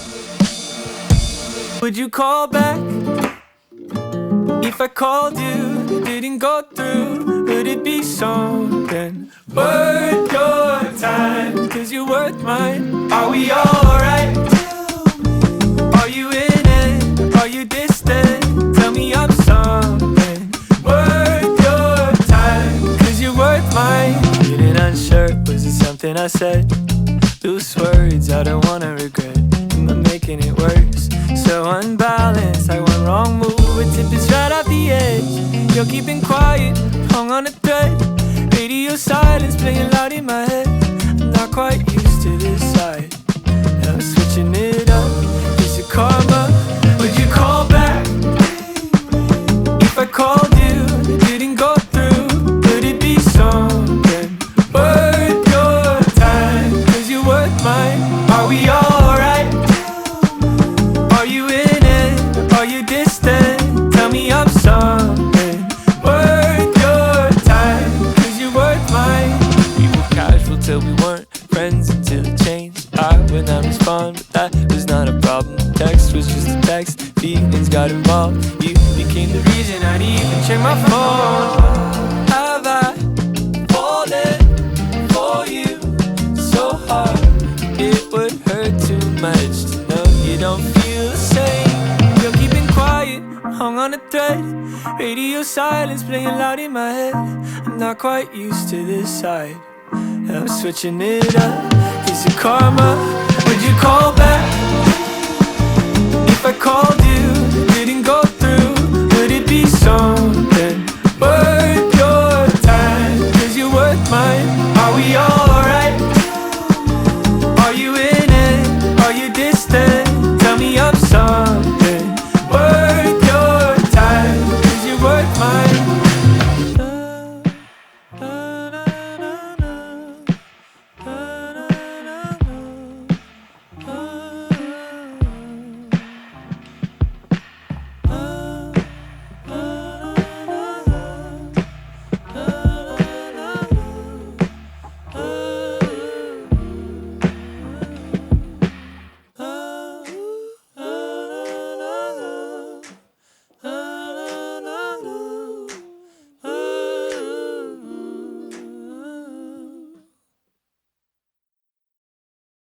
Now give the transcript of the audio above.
Would you call back if I called you, it didn't go through? Would it be something worth your time? Cause you're worth mine. Are we alright? Are you in it? Are you distant? Tell me I'm something worth your time. Cause you're worth mine. Feeling unsure, was it something I said? Loose words I don't wanna regret. Am I making it worse? So unbalanced, like one wrong move, a tip is right off the edge. You're keeping quiet, hung on a thread. Radio silence playing loud in my head. I'm not quite used to this side. Now I'm switching it up. Is it karma? Would you call back if I called you, it didn't go through? Would it be something worth your time? Cause you're worth mine. Are we alright? Are you in it? Are you distant? Tell me I'm something worth your time. Cause you're worth mine. We were casual till we weren't friends until it changed. I would not respond, but that was not a problem. Text was just a text, feelings got involved. You became the reason I'd even check my phone. Have I fallen for you so hard? It would hurt too much to know you don't feel the same. You're keeping quiet, hung on a thread. Radio silence playing loud in my head. I'm not quite used to this side. I'm switching it up. Is it karma?